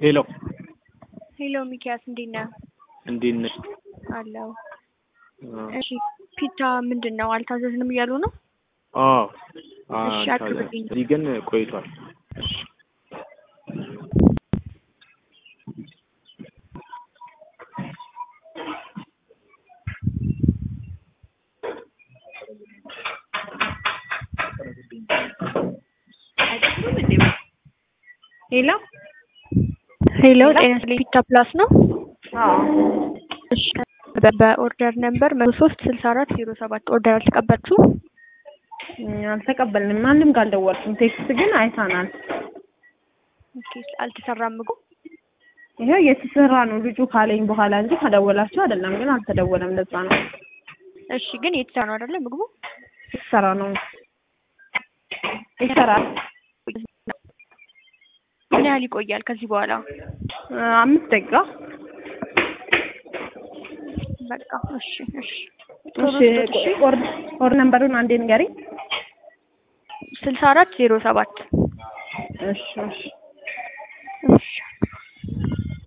ሄሎ ሄሎ ሚኪያስ እንዴት ነህ? እንዴት ነሽ? አለሁ። እሺ ፒታ ምንድነው አልታዘዝንም እያሉ ነው? አዎ እሺ አቅርብልኝ። እዚህ ግን ቆይቷል። ሄሎ ሄሎ ጤና ፒታ ፕላስ ነው? አዎ እሺ በኦርደር ነምበር 1036407 ኦርደር አልተቀበልሽም? አልተቀበልንም። ማንም ጋር አልደወልኩም። ቴክስት ግን አይታናል። ኦኬ አልተሰራም ምግቡ? ይሄው የተሰራ ነው ልጁ ካለኝ በኋላ እንጂ ከደወላችሁ አይደለም። ግን አልተደወለም። ለዛ ነው። እሺ ግን የተሰራ ነው አይደለ ምግቡ? የተሰራ ነው። ይሰራል። ምን ያህል ይቆያል ከዚህ በኋላ? 5 ደቂቃ። በቃ እሺ እሺ እሺ ኦርደር ነምበሩን አንዴ ንገሪኝ። 6407 እሺ እሺ እሺ